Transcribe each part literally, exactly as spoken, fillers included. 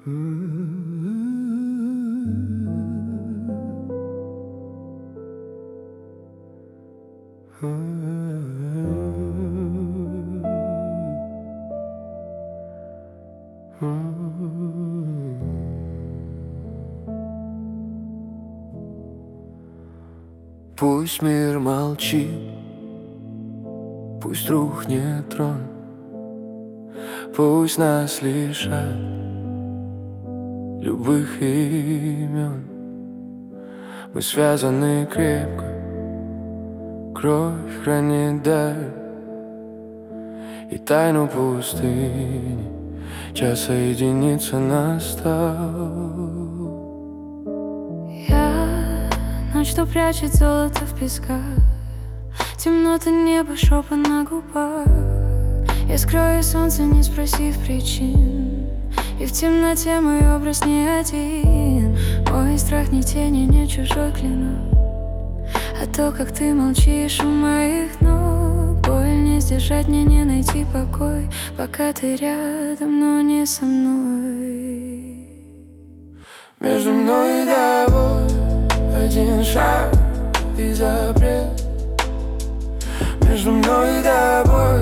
Пусть мир молчит, пусть рухнет трон, пусть нас лишат любых имен. Мы связаны крепко, кровь хранит даль и тайну пустыни. Час соединиться настал. Ночь, что прячет золото в песках, темнота неба, шепот на губах. Я скрою солнце, не спросив причин, и в темноте мой образ не один. Мой страх не тени, не чужой клинок, а то, как ты молчишь у моих ног. Боль не сдержать, мне не найти покой, пока ты рядом, но не со мной. Между мной и тобой один шаг и запрет. Между мной и тобой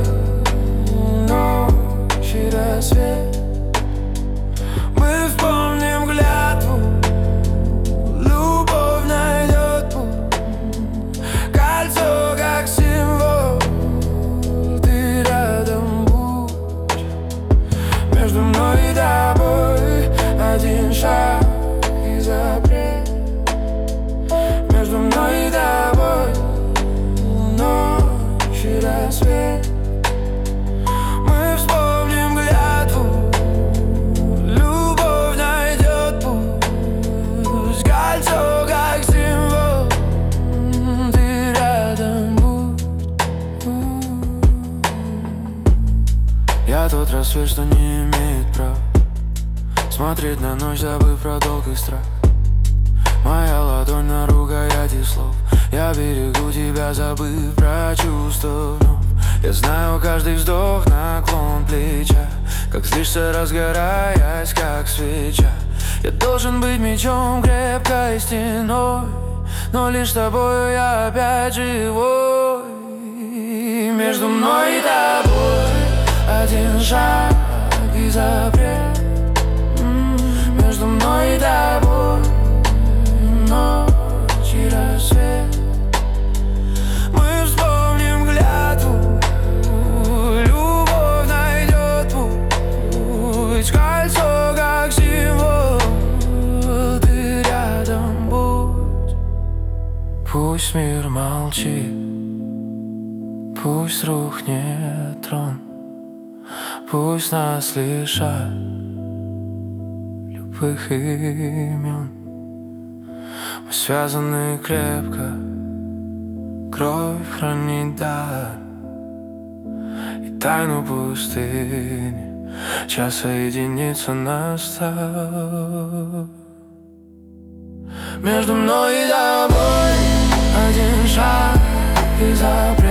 ночь и рассвет. Мы вспомним клятву, любовь найдет путь. Кольцо как символ, ты рядом будь. Между мной и тобой один шаг и запрет. Между мной и тобой ночь и рассвет. Мы вспомним клятву, любовь найдет путь. Кольцо как символ, ты рядом будь. Я тот рассвет, что не имеет права смотреть на ночь, забыв про долг и страх. Моя ладонь на рукояти слов. Я берегу тебя, забыв про чувства вновь. Я знаю каждый вздох, наклон плеча, как злишься, разгораясь, как свеча. Я должен быть мечом, крепкой стеной, но лишь с тобою я опять живой. Между мной и тобой один шаг и запрет. Между мной и тобой ночь и рассвет. Мы вспомним клятву, любовь найдет путь. Кольцо как символ, ты рядом будь. Пусть мир молчит, пусть рухнет трон, пусть нас лишат любых имен. Мы связаны крепко, кровь хранит даль и тайну пустыни. Час соединиться настал. Между мной и тобой один шаг и запрет.